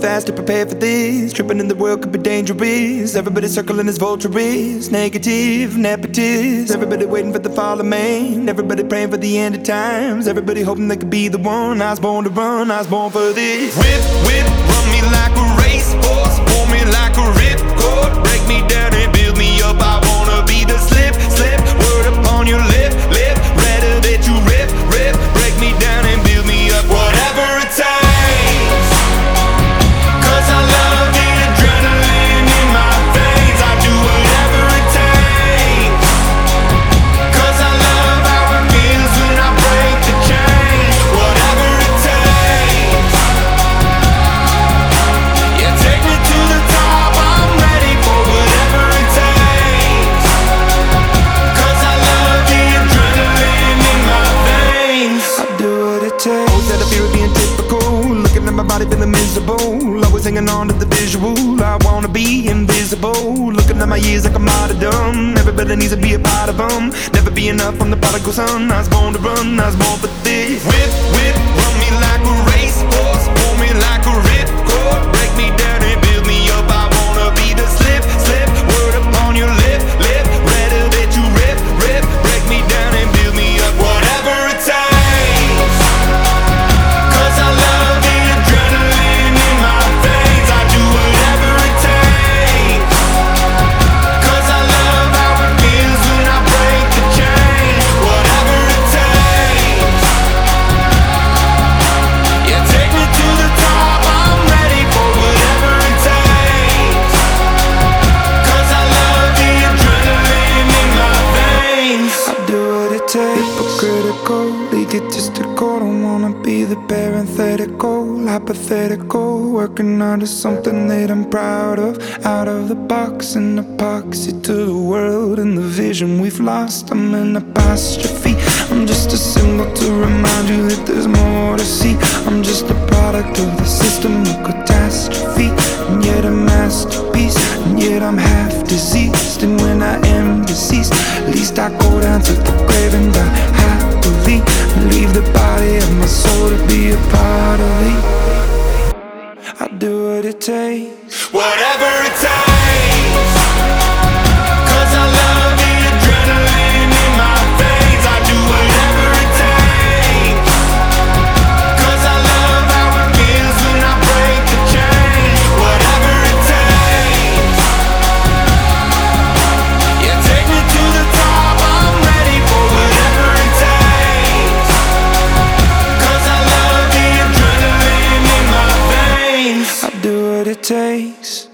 fast to prepare for this. Tripping in the world could be dangerous. Everybody circling as vultures. Negative, nepotist. Everybody waiting for the fall of man. Everybody praying for the end of times. Everybody hoping they could be the one. I was born to run, I was born for this. Whip, whip, run me like a racehorse. Pull me like a ripcord. Break me down and build me up. I wanna be the slip, slip. Word upon your lip, lip. Rather that you rip, rip. Break me down and build me up. Whatever it takes. 'Cause I love the adrenaline in my veins. I do whatever it takes. 'Cause I love how it feels when I break the chains. Whatever it takes. Yeah, take me to the top. I'm ready for whatever it takes. 'Cause I love the adrenaline in my veins. I do what it takes. Always had a fear of being typical. Looking at my body feeling miserable. Always hanging on to the visual. I wanna be invisible. Looking at my years like a martyrdom. Everybody needs to be a part of them. Never be enough, I'm the prodigal son. I was born to run, I was born for this. Whip, whip, run me like a racehorse. Pull me like a ripcord. Break me down and build me up. I wanna be the slip, slip. Word upon your lip, lip. Rather that you rip, rip. Break me down and build me up. Whatever it takes. 'Cause I love the adrenaline in my veins. I do whatever it takes. 'Cause I love how it feels when I break the chains. Whatever it takes. Yeah, take me to the top. I'm ready for whatever it takes. 'Cause I love the adrenaline in my veins. I do what it takes. Hypocritical, egotistical. Don't wanna be the parenthetical, hypothetical. Working out of something that I'm proud of. Out of the box, an epoxy to the world and the vision we've lost. I'm an apostrophe. I'm just a symbol to remind you that there's more to see. I'm just a product of the system of catastrophe, and yet a masterpiece. And yet I'm half diseased, and when I am deceased, at least I go down to the grave and die happily, and leave the body of my soul to be a part of me. I do what it takes. Whatever it takes. 'Cause I love the adrenaline in my veins. I do whatever it takes. 'Cause I love how it feels when I break the chains. Whatever it takes. Yeah, take me to the top. I'm ready for whatever it takes. 'Cause I love the adrenaline in my veins. I do what it takes.